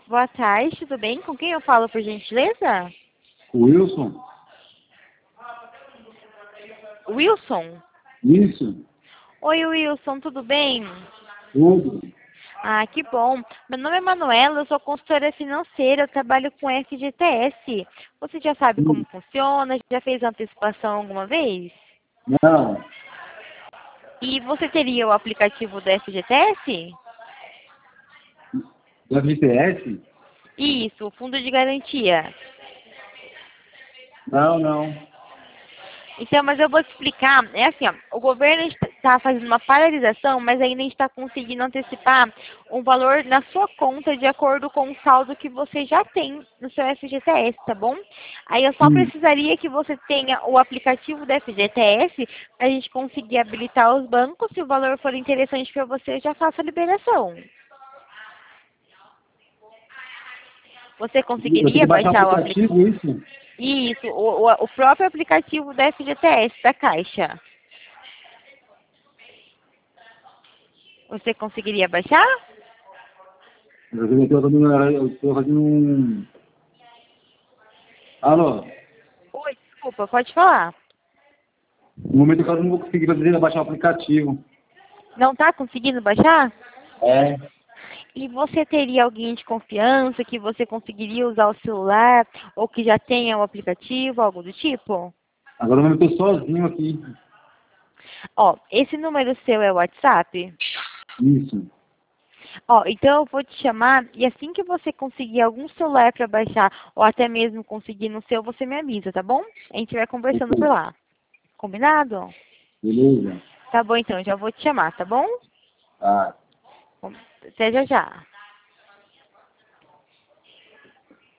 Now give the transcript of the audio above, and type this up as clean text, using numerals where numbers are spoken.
Boa tarde, tudo bem? Com quem eu falo, por gentileza? Wilson? Wilson? Isso, Oi, Wilson, tudo bem? tudo. Ah, que bom. Meu nome é Manuela, eu sou consultora financeira, eu trabalho com FGTS. Você já sabe como Sim. funciona? Já fez antecipação alguma vez? Não, E você teria o aplicativo do FGTS? da VPS? Isso, o Fundo de Garantia. Não. Então, mas eu vou te explicar. É assim, ó, o governo está fazendo uma paralisação, mas ainda está conseguindo antecipar um valor na sua conta de acordo com o saldo que você já tem no seu FGTS, tá bom? Aí eu só Sim. precisaria que você tenha o aplicativo do FGTS para a gente conseguir habilitar os bancos. Se o valor for interessante para você, eu já faço a liberação. Você Eu tenho conseguiria que baixar o baixar o aplicativo? aplicativo, isso? Isso, o próprio aplicativo do FGTS, da Caixa. Você conseguiria baixar? Eu tô fazendo um... Alô? Oi, desculpa, pode falar. No momento que eu não vou conseguir fazer baixar o aplicativo. Não está conseguindo baixar? É. E você teria alguém de confiança que você conseguiria usar o celular ou que já tenha o aplicativo, algo do tipo? Agora eu estou sozinho aqui. Ó, esse número seu é o WhatsApp? Isso. Ó, então eu vou te chamar e assim que você conseguir algum celular para baixar ou até mesmo conseguir no seu, você me avisa, tá bom? A gente vai conversando por Ok. lá. Combinado? Beleza? Tá bom então, já vou te chamar, tá bom? Tá. Até já já.